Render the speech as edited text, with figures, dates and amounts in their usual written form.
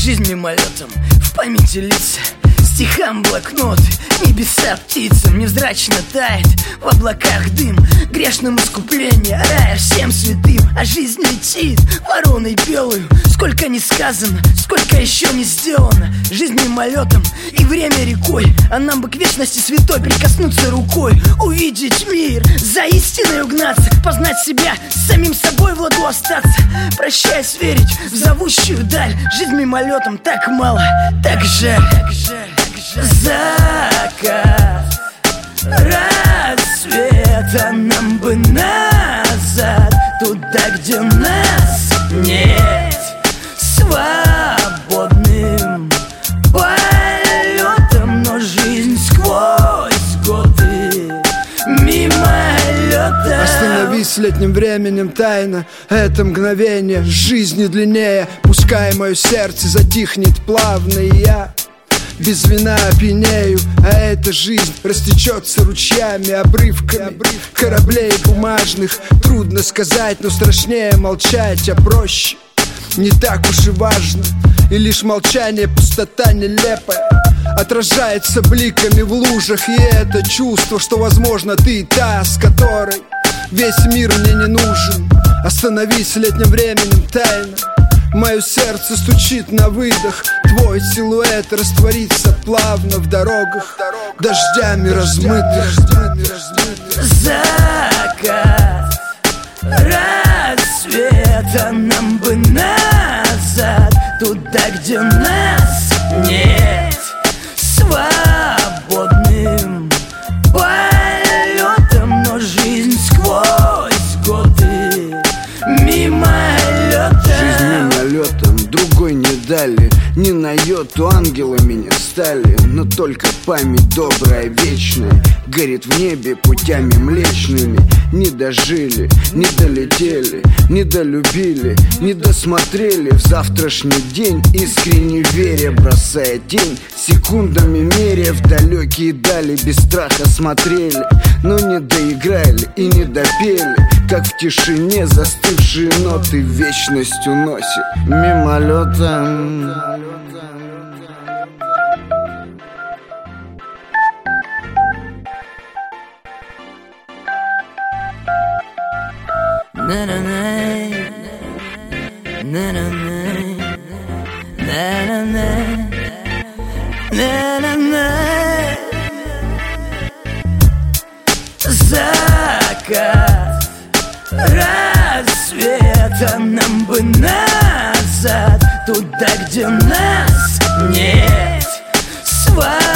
Жизнь мимолетом, в памяти лица, стихам блокнот, небеса птицам невзрачно тает, в облаках дым, грешным искупление рая всем святым. А жизнь летит вороной белую, сколько не сказано, сколько еще не сделано. Жизнь мимолетом и время рекой, а нам бы к вечности святой прикоснуться рукой, увидеть мир, за истиной угнаться, познать себя, с самим собой в ладу остаться, прощаясь верить в зовущую даль. Жизнь мимолетом, так мало, так жаль. Закат, рассвет, а нам бы назад, туда, где нас нет, свободным полетом, но жизнь сквозь годы мимолетом. Остановись летним временем тайно, это мгновение жизни длиннее. Пускай мое сердце затихнет плавно, и я без вина опьянею, а эта жизнь растечется ручьями, обрывками кораблей бумажных. Трудно сказать, но страшнее молчать, а проще не так уж и важно. И лишь молчание, пустота нелепая отражается бликами в лужах. И это чувство, что, возможно, ты та, с которой весь мир мне не нужен. Остановись летним временем тайно, мое сердце стучит на выдох, твой силуэт растворится плавно в дорогах, дождями размытых. Закат, рассвет, а нам бы назад, туда, где нас нет, свободным полетом, но жизнь сквозь годы мимолетом. Жизнь мимолетом, другой не дали, ни на йоту ангелы меня стали, но только память добрая, вечная, горит в небе путями млечными. Не дожили, не долетели, не долюбили, не досмотрели в завтрашний день, искренне веря, бросая тень, секундами меря в далекие дали, без страха смотрели, но не доиграли и не допели, как в тишине застывшие ноты вечность уносит мимолетом. Закат, рассвет, а нам бы назад, туда, где нас нет, свободным